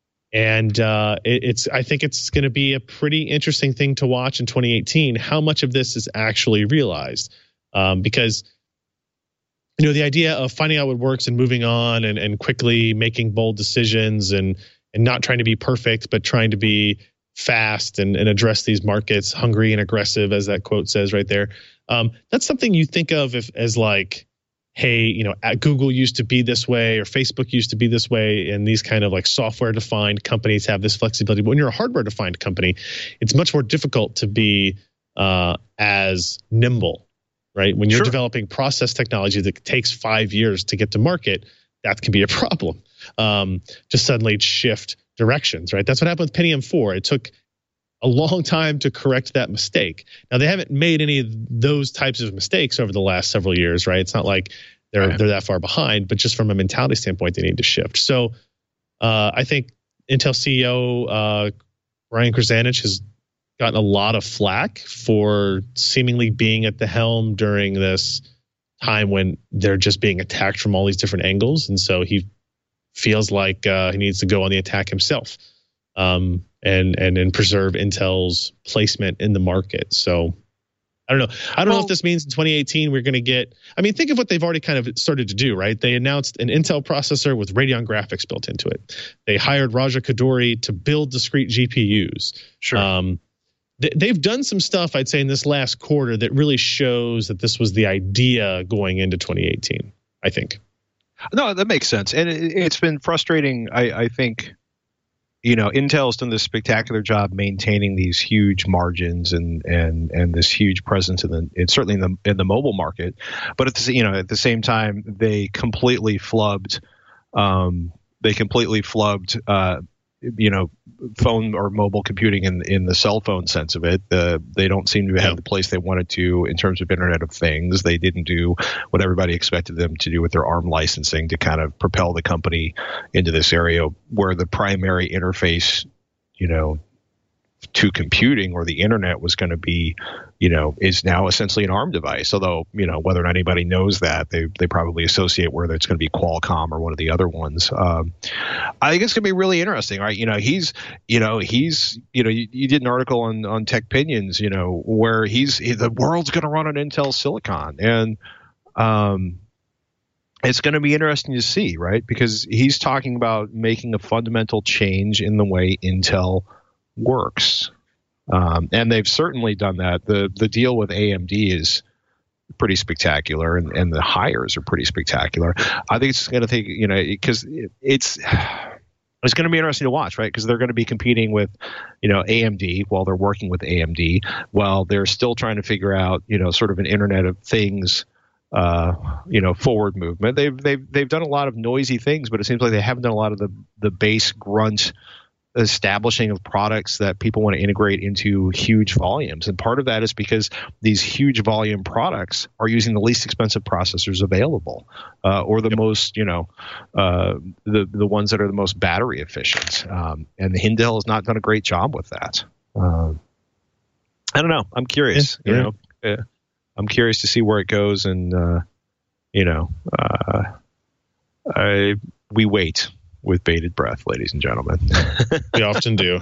Speaker 5: and uh, it, it's, I think it's going to be a pretty interesting thing to watch in twenty eighteen, how much of this is actually realized. Um, because, you know, the idea of finding out what works and moving on and, and quickly making bold decisions and, and not trying to be perfect, but trying to be fast and, and address these markets, hungry and aggressive, as that quote says right there. Um, that's something you think of if, as like, hey, you know, at Google used to be this way, or Facebook used to be this way, and these kind of like software-defined companies have this flexibility. But when you're a hardware-defined company, it's much more difficult to be uh, as nimble, right? When you're sure. developing process technology that takes five years to get to market, that can be a problem. Um, to suddenly shift directions, right? That's what happened with Pentium four. It took a long time to correct that mistake. Now, they haven't made any of those types of mistakes over the last several years, right? It's not like they're right. they're that far behind, but just from a mentality standpoint, they need to shift. So uh, I think Intel C E O uh, Ryan Krzanich has gotten a lot of flack for seemingly being at the helm during this time when they're just being attacked from all these different angles. And so he feels like uh, he needs to go on the attack himself. Um, and and and preserve Intel's placement in the market. So I don't know. I don't well, know if this means in twenty eighteen we're going to get. I mean, think of what they've already kind of started to do, right? They announced an Intel processor with Radeon graphics built into it. They hired Raja Koduri to build discrete G P Us.
Speaker 1: Sure.
Speaker 5: Um, they, they've done some stuff, I'd say, in this last quarter that really shows that this was the idea going into twenty eighteen, I think.
Speaker 1: No, that makes sense. And it, it's been frustrating, I, I think. You know, Intel's done this spectacular job maintaining these huge margins and and and this huge presence in the it's certainly in the in the mobile market, but at the you know at the same time they completely flubbed, um, they completely flubbed, uh, you know, phone or mobile computing in in the cell phone sense of it. Uh, they don't seem to have yeah. the place they wanted to in terms of Internet of Things. They didn't do what everybody expected them to do with their ARM licensing to kind of propel the company into this area where the primary interface, you know, to computing or the internet was going to be, you know, is now essentially an ARM device. Although, you know, whether or not anybody knows that, they they probably associate whether it's going to be Qualcomm or one of the other ones. Um, I think it's going to be really interesting, right? You know, he's, you know, he's, you know, you, you did an article on on TechPinions, you know, where he's he, the world's going to run on Intel Silicon, and um, it's going to be interesting to see, right? Because he's talking about making a fundamental change in the way Intel works, um, and they've certainly done that. the The deal with A M D is pretty spectacular, and, and the hires are pretty spectacular. I think it's going to take, you know, because it, it's it's going to be interesting to watch, right? Because they're going to be competing with, you know, A M D while they're working with A M D, while they're still trying to figure out, you know, sort of an Internet of Things, uh, you know, forward movement. They've they've they've done a lot of noisy things, but it seems like they haven't done a lot of the the base grunt establishing of products that people want to integrate into huge volumes. And part of that is because these huge volume products are using the least expensive processors available, uh, or the yep. most, you know, uh, the, the ones that are the most battery efficient. Um, and Intel has not done a great job with that. Uh, I don't know. I'm curious, yeah, you yeah. know, uh, I'm curious to see where it goes. And, uh, you know, uh, I, we wait with bated breath, ladies and gentlemen.
Speaker 5: We often do.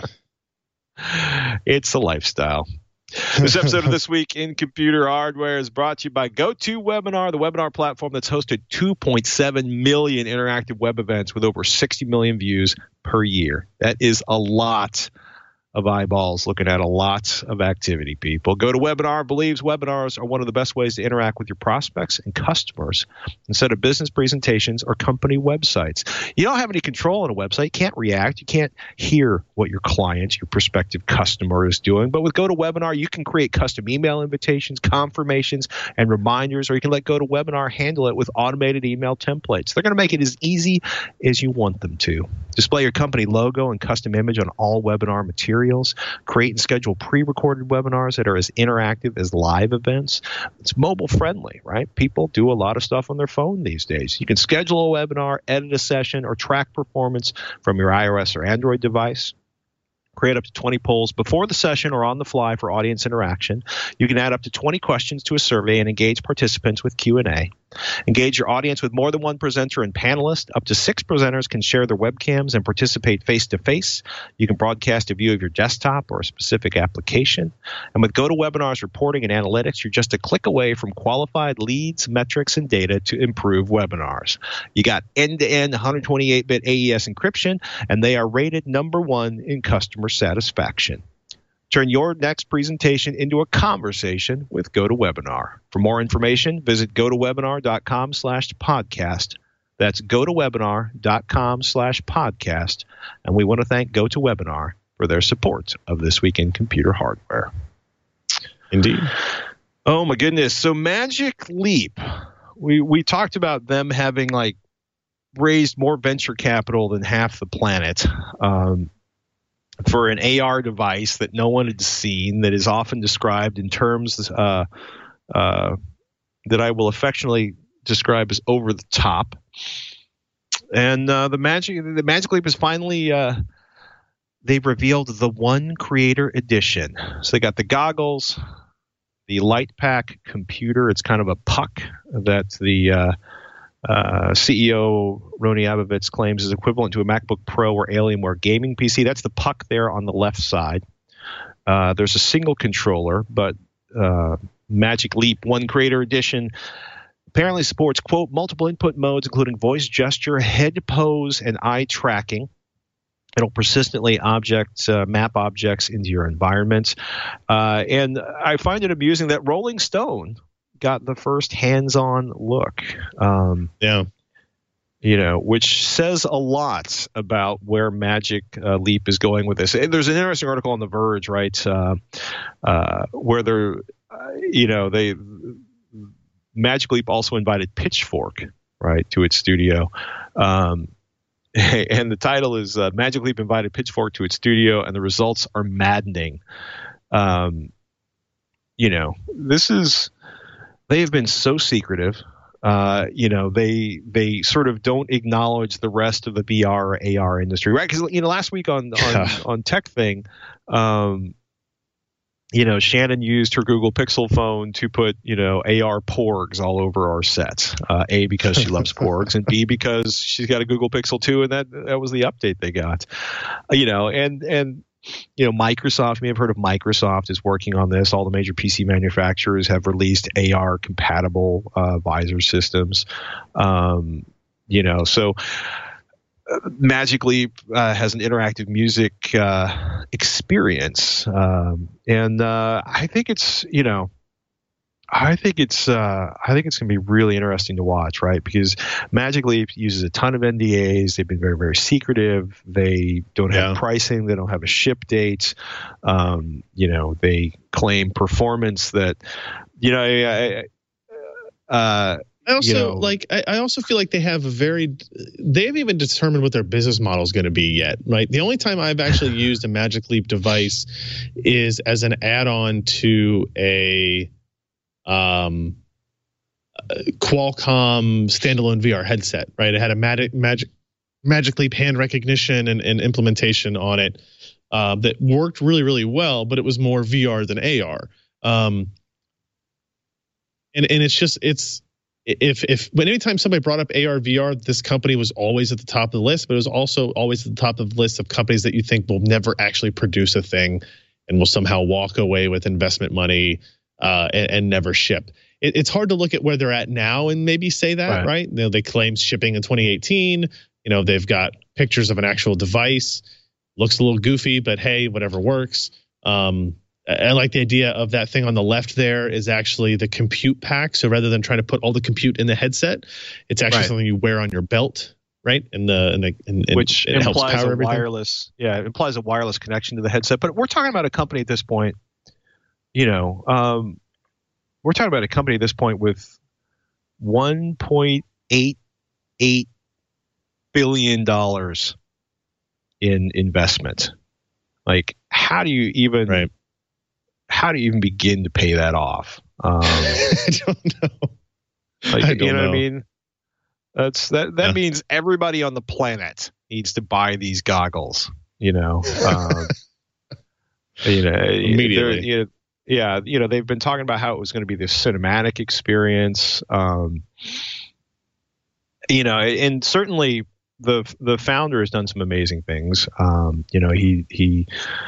Speaker 1: It's a lifestyle. This episode of This Week in Computer Hardware is brought to you by GoToWebinar, the webinar platform that's hosted two point seven million interactive web events with over sixty million views per year. That is a lot of eyeballs looking at a lot of activity, people. GoToWebinar believes webinars are one of the best ways to interact with your prospects and customers instead of business presentations or company websites. You don't have any control on a website. You can't react. You can't hear what your client, your prospective customer is doing. But with GoToWebinar, you can create custom email invitations, confirmations, and reminders, or you can let GoToWebinar handle it with automated email templates. They're going to make it as easy as you want them to. Display your company logo and custom image on all webinar materials. Create and schedule pre-recorded webinars that are as interactive as live events. It's mobile friendly, right? People do a lot of stuff on their phone these days. You can schedule a webinar, edit a session, or track performance from your iOS or Android device. Create up to twenty polls before the session or on the fly for audience interaction. You can add up to twenty questions to a survey and engage participants with Q and A. Engage your audience with more than one presenter and panelist. Up to six presenters can share their webcams and participate face-to-face. You can broadcast a view of your desktop or a specific application. And with GoToWebinar's reporting and analytics, you're just a click away from qualified leads, metrics, and data to improve webinars. You got end-to-end one twenty-eight bit A E S encryption, and they are rated number one in customer satisfaction. Turn your next presentation into a conversation with GoToWebinar. For more information, visit gotowebinar.com slash podcast. That's gotowebinar.com slash podcast. And we want to thank GoToWebinar for their support of This Week in Computer Hardware.
Speaker 5: Indeed.
Speaker 1: Oh, my goodness. So Magic Leap, we, we talked about them having like raised more venture capital than half the planet. Um, for an A R device that no one had seen, that is often described in terms uh, uh, that I will affectionately describe as over the top. And uh, the Magic the Magic Leap is finally, uh, they've revealed the One Creator Edition. So they got the goggles, the LightPack computer. It's kind of a puck that the uh, Uh, C E O Rony Abovitz claims is equivalent to a MacBook Pro or Alienware gaming P C. That's the puck there on the left side. Uh, there's a single controller, but uh, Magic Leap One Creator Edition apparently supports, quote, multiple input modes, including voice, gesture, head pose, and eye tracking. It'll persistently object, uh, map objects into your environment. Uh, and I find it amusing that Rolling Stone got the first hands-on look. Um,
Speaker 5: yeah.
Speaker 1: You know, which says a lot about where Magic uh, Leap is going with this. There's an interesting article on The Verge, right, uh, uh, where they're, uh, you know, they Magic Leap also invited Pitchfork, right, to its studio. Um, and the title is uh, Magic Leap invited Pitchfork to its studio, and the results are maddening. Um, you know, this is... They have been so secretive. Uh, you know, they they sort of don't acknowledge the rest of the V R or A R industry, right? Because you know, last week on on, on Tech Thing, um, you know, Shannon used her Google Pixel phone to put you know A R porgs all over our set. Uh, a because she loves porgs, and B because she's got a Google Pixel two, and that that was the update they got. Uh, you know, and and. You know, Microsoft, you may have heard of Microsoft, is working on this. All the major P C manufacturers have released A R-compatible uh, visor systems. Um, you know, so uh, Magic Leap uh, has an interactive music uh, experience. Um, and uh, I think it's, you know, I think it's uh, I think it's going to be really interesting to watch, right? Because Magic Leap uses a ton of N D As. They've been very, very secretive. They don't have yeah. pricing. They don't have a ship date. Um, you know, they claim performance that, you know, I, I, uh,
Speaker 5: I also
Speaker 1: you know,
Speaker 5: like. I, I also feel like they have a very. They haven't even determined what their business model is going to be yet, right? The only time I've actually used a Magic Leap device is as an add-on to a, um, Qualcomm standalone V R headset, right? It had a Magic Magic Magic Leap hand recognition and, and implementation on it uh, that worked really, really well, but it was more V R than A R. Um, and and it's just it's. If if when anytime somebody brought up A R V R, this company was always at the top of the list, but it was also always at the top of the list of companies that you think will never actually produce a thing and will somehow walk away with investment money uh, and, and never ship. It, it's hard to look at where they're at now and maybe say that, right? right? You know, they claim shipping in twenty eighteen. You know, they've got pictures of an actual device. Looks a little goofy, but hey, whatever works. Um, I like the idea of that thing on the left there is actually the compute pack. So rather than trying to put all the compute in the headset, it's actually right. something you wear on your belt, right? And the and the and, and
Speaker 1: which
Speaker 5: it
Speaker 1: implies
Speaker 5: helps power
Speaker 1: a
Speaker 5: everything.
Speaker 1: wireless, yeah, it implies a wireless connection to the headset. But we're talking about a company at this point, you know, um, we're talking about a company at this point with one point eight eight billion dollars in investment. Like, how do you even?
Speaker 5: Right.
Speaker 1: How do you even begin to pay that off? Um,
Speaker 5: I don't know.
Speaker 1: Like,
Speaker 5: I don't
Speaker 1: you know,
Speaker 5: know.
Speaker 1: what I mean? That's that. That
Speaker 5: Yeah.
Speaker 1: means everybody on the planet needs to buy these goggles. You know, um, you know,
Speaker 5: Immediately.
Speaker 1: You know, yeah, you know, they've been talking about how it was going to be this cinematic experience. Um, you know, and certainly the the founder has done some amazing things. Um, you know, he he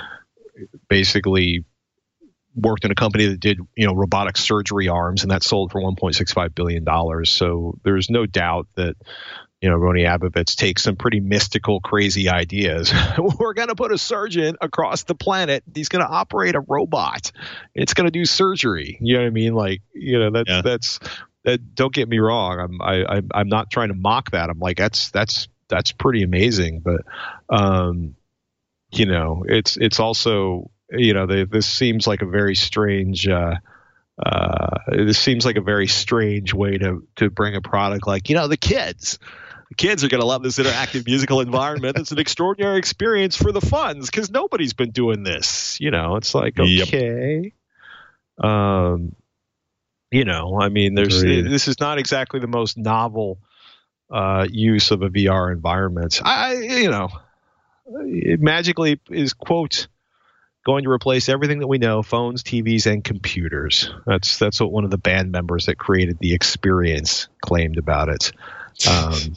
Speaker 1: basically worked in a company that did, you know, robotic surgery arms, and that sold for one point six five billion dollars. So there's no doubt that, you know, Rony Abovitz takes some pretty mystical, crazy ideas. We're going to put a surgeon across the planet. He's going to operate a robot. It's going to do surgery. You know what I mean? Like, you know, that's,
Speaker 5: Yeah.
Speaker 1: that's, that, don't get me wrong. I'm, I, I, I'm not trying to mock that. I'm like, that's, that's, that's pretty amazing. But, um, you know, it's, it's also, you know, they, this seems like a very strange, uh, uh, this seems like a very strange way to, to bring a product like, you know, the kids, the kids are going to love this interactive musical environment. It's an extraordinary experience for the funds because nobody's been doing this. You know, it's like, okay. Yep. Um, you know, I mean, there's,
Speaker 5: Agreed.
Speaker 1: this is not exactly the most novel, uh, use of a V R environment. I, you know, it magically is, quote, going to replace everything that we know, phones, T Vs, and computers. That's that's what one of the band members that created the experience claimed about it. Um,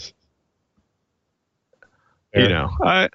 Speaker 1: you know, I,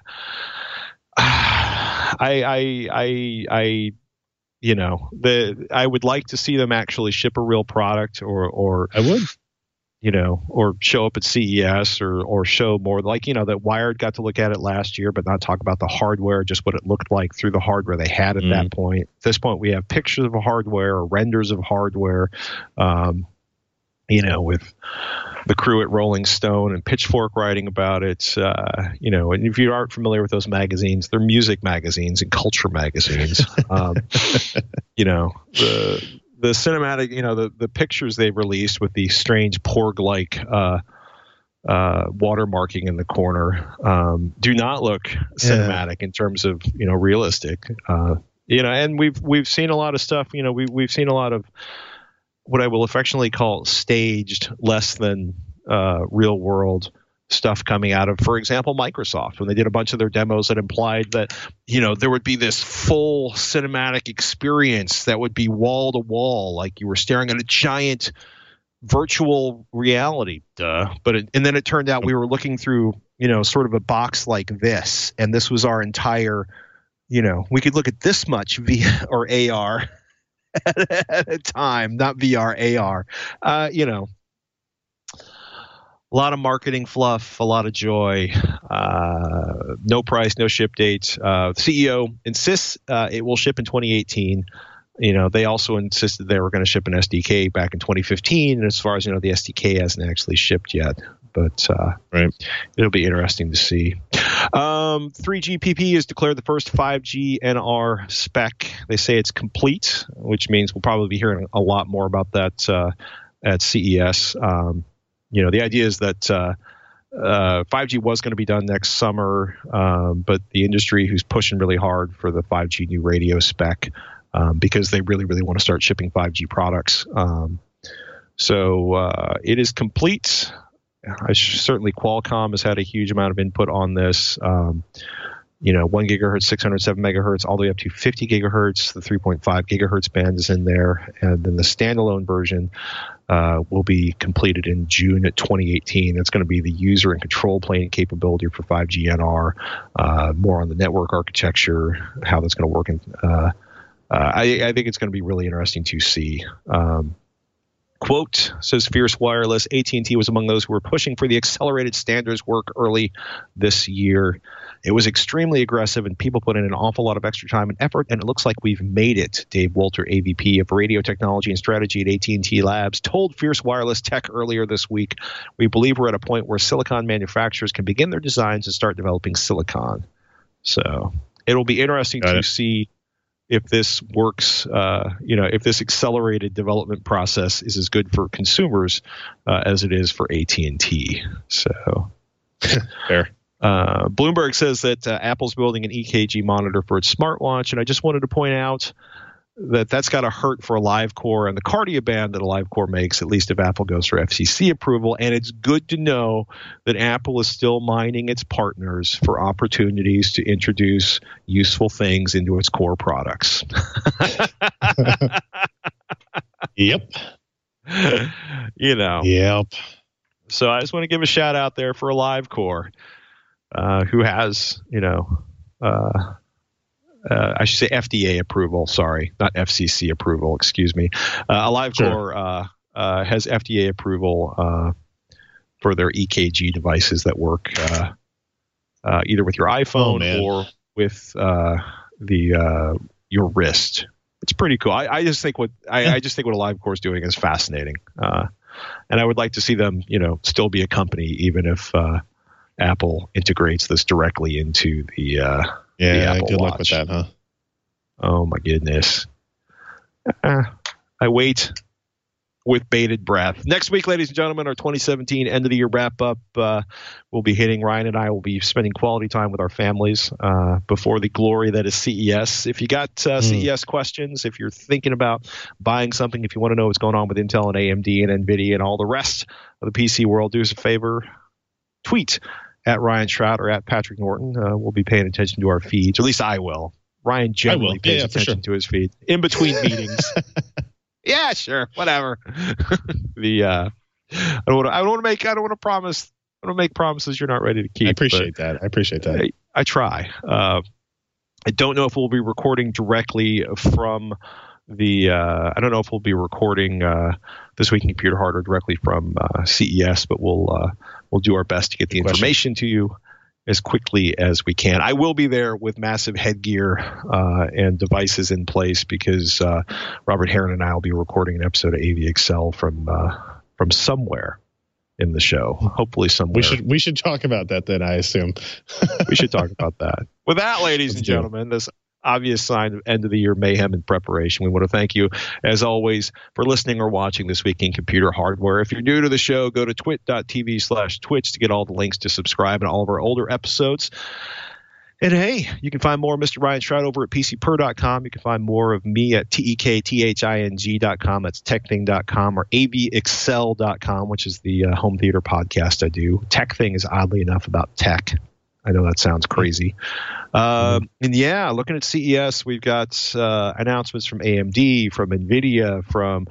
Speaker 1: I, I, I, I, you know, the I would like to see them actually ship a real product, or, or
Speaker 5: I would.
Speaker 1: You know, or show up at C E S, or or show more, like, you know, that Wired got to look at it last year, but not talk about the hardware, just what it looked like through the hardware they had at mm. that point. At this point, we have pictures of hardware or renders of hardware, um, you know, with the crew at Rolling Stone and Pitchfork writing about it. Uh, you know, and if you aren't familiar with those magazines, they're music magazines and culture magazines. um, you know, the The cinematic, you know, the, the pictures they've released with the strange Porg-like uh, uh, watermarking in the corner um, do not look cinematic yeah. in terms of, you know, realistic. Uh, you know, and we've we've seen a lot of stuff. You know, we we've seen a lot of what I will affectionately call staged, less than uh, real world stuff coming out of, for example, Microsoft, when they did a bunch of their demos that implied that, you know, there would be this full cinematic experience that would be wall to wall, like you were staring at a giant virtual reality. Duh. But it, and then it turned out we were looking through, you know, sort of a box like this, and this was our entire, you know, we could look at this much V or A R at a time, not V R, A R. Uh, you know. A lot of marketing fluff, a lot of joy, uh, no price, no ship date. Uh, the C E O insists uh, it will ship in twenty eighteen. You know, they also insisted they were going to ship an S D K back in twenty fifteen. And as far as you know, the S D K hasn't actually shipped yet. But uh,
Speaker 5: right.
Speaker 1: it'll be interesting to see. Um, three G P P has declared the first five G N R spec. They say it's complete, which means we'll probably be hearing a lot more about that uh, at C E S. Um, you know, the idea is that uh, uh, five G was going to be done next summer, um, but the industry who's pushing really hard for the five G new radio spec um, because they really, really want to start shipping five G products. Um, so uh, it is complete. I certainly Qualcomm has had a huge amount of input on this. Um, You know, one gigahertz, six hundred seven megahertz, all the way up to fifty gigahertz. The three point five gigahertz band is in there. And then the standalone version uh, will be completed in June of twenty eighteen. That's going to be the user and control plane capability for five G N R, uh, more on the network architecture, how that's going to work. And uh, uh, I, I think it's going to be really interesting to see. Um, Quote, says Fierce Wireless, A T and T was among those who were pushing for the accelerated standards work early this year. It was extremely aggressive, and people put in an awful lot of extra time and effort, and it looks like we've made it. Dave Walter, A V P of Radio Technology and Strategy at A T and T Labs, told Fierce Wireless Tech earlier this week, we believe we're at a point where silicon manufacturers can begin their designs and start developing silicon. So it'll be interesting
Speaker 5: Got
Speaker 1: to
Speaker 5: it.
Speaker 1: see if this works, uh, you know, if this accelerated development process is as good for consumers uh, as it is for A T and T. So,
Speaker 5: Fair.
Speaker 1: uh, Bloomberg says that uh, Apple's building an E K G monitor for its smartwatch, and I just wanted to point out that that's got to hurt for AliveCore and the Cardia band that AliveCore makes, at least if Apple goes for F C C approval. And it's good to know that Apple is still mining its partners for opportunities to introduce useful things into its core products.
Speaker 5: Yep.
Speaker 1: You know.
Speaker 5: Yep.
Speaker 1: So I just want to give a shout out there for AliveCore, uh, who has, you know, uh, Uh, I should say F D A approval. Sorry, not F C C approval. Excuse me. Uh, AliveCore
Speaker 5: Sure.
Speaker 1: uh, uh, has F D A approval uh, for their E K G devices that work uh, uh, either with your iPhone
Speaker 5: Oh,
Speaker 1: or with uh, the uh, your wrist. It's pretty cool. I, I just think what I, I just think what AliveCore is doing is fascinating, uh, and I would like to see them, you know, still be a company even if uh, Apple integrates this directly into the. Uh,
Speaker 5: Yeah,
Speaker 1: Apple
Speaker 5: good luck with
Speaker 1: Watch.
Speaker 5: that, huh?
Speaker 1: Oh my goodness. Uh, I wait with bated breath. Next week, ladies and gentlemen, our twenty seventeen end of the year wrap up uh, will be hitting. Ryan and I will be spending quality time with our families uh, before the glory that is C E S. If you got uh,
Speaker 5: Mm.
Speaker 1: C E S questions, if you're thinking about buying something, if you want to know what's going on with Intel and A M D and NVIDIA and all the rest of the P C world, do us a favor, tweet at Ryan Shroud or at Patrick Norton. Uh, we'll be paying attention to our feeds, or at least I will. Ryan generally
Speaker 5: Yeah,
Speaker 1: pays
Speaker 5: yeah, for
Speaker 1: attention
Speaker 5: sure.
Speaker 1: to his feed in between meetings. Yeah, sure, whatever. the uh, I don't want to. I don't want to make. I don't want to promise. I don't make promises you're not ready to keep.
Speaker 5: I appreciate that. I appreciate that.
Speaker 1: I, I try. Uh, I don't know if we'll be recording directly from the. Uh, I don't know if we'll be recording uh, This Week in Computer Hardware directly from uh, C E S, but we'll uh, we'll do our best to get the
Speaker 5: Good question.
Speaker 1: information to you as quickly as we can. I will be there with massive headgear uh, and devices in place because uh, Robert Heron and I will be recording an episode of A V Excel from uh, from somewhere in the show. Hopefully somewhere.
Speaker 5: We should we should talk about that then, I assume.
Speaker 1: we should talk about that. With that, ladies
Speaker 5: Let's
Speaker 1: and
Speaker 5: do it.
Speaker 1: gentlemen, this obvious sign of end of the year mayhem and preparation. We want to thank you, as always, for listening or watching This Week in Computer Hardware. If you're new to the show, go to twit.tv slash twitch to get all the links to subscribe and all of our older episodes. And hey, you can find more of Mister Ryan Shroud over at P C Per dot com. You can find more of me at T E K T H I N G dot com. That's techthing dot com, or A V Excel dot com, which is the uh, home theater podcast I do. Tech Thing is oddly enough about tech. I know that sounds crazy. Um, and yeah, looking at C E S, we've got uh, announcements from A M D, from NVIDIA, from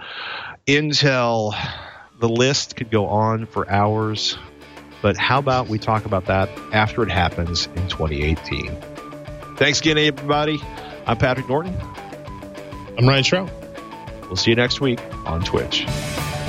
Speaker 1: Intel. The list could go on for hours. But how about we talk about that after it happens in twenty eighteen? Thanks again, everybody. I'm Patrick Norton.
Speaker 5: I'm Ryan Shroud.
Speaker 1: We'll see you next week on Twitch.